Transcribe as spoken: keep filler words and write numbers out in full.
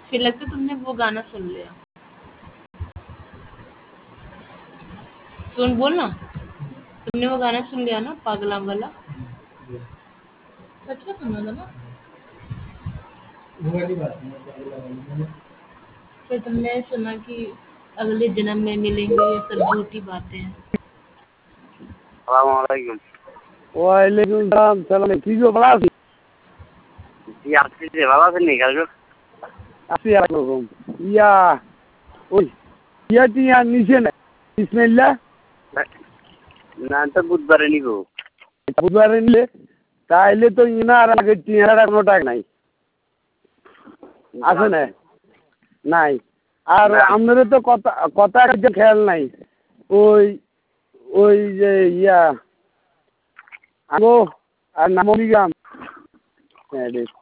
फिर लगता है तुमने वो गाना सुन लिया। सुन बोल ना, तुमने वो गाना सुन लिया ना पागला वाला? सच में सुना था ना? वो वाली बात है पागला वाली। फिर तुमने सुना कि अगले जन्म में मिलेंगे, ये सब झूठी बातें हैं। আসসালামু ওয়ালাইকুম সালাম সালাম কি গো ভালো আছি? জি আপনি যে ভালো আছেন নি কালকে? আছি একরকম ইয়া ওই ইয়া টিয়া নিচে না বিসমিল্লাহ না তো বুধবারে নিব। বুধবারে নিলে তাইলে তো ইনার আগে টিয়ার কোনো টাকা নাই আছে না নাই আর আপনাদের তো কথা কথা যে খেয়াল নাই ওই ওই যে ইয়া আগো আর নামলিগাম হ্যাঁ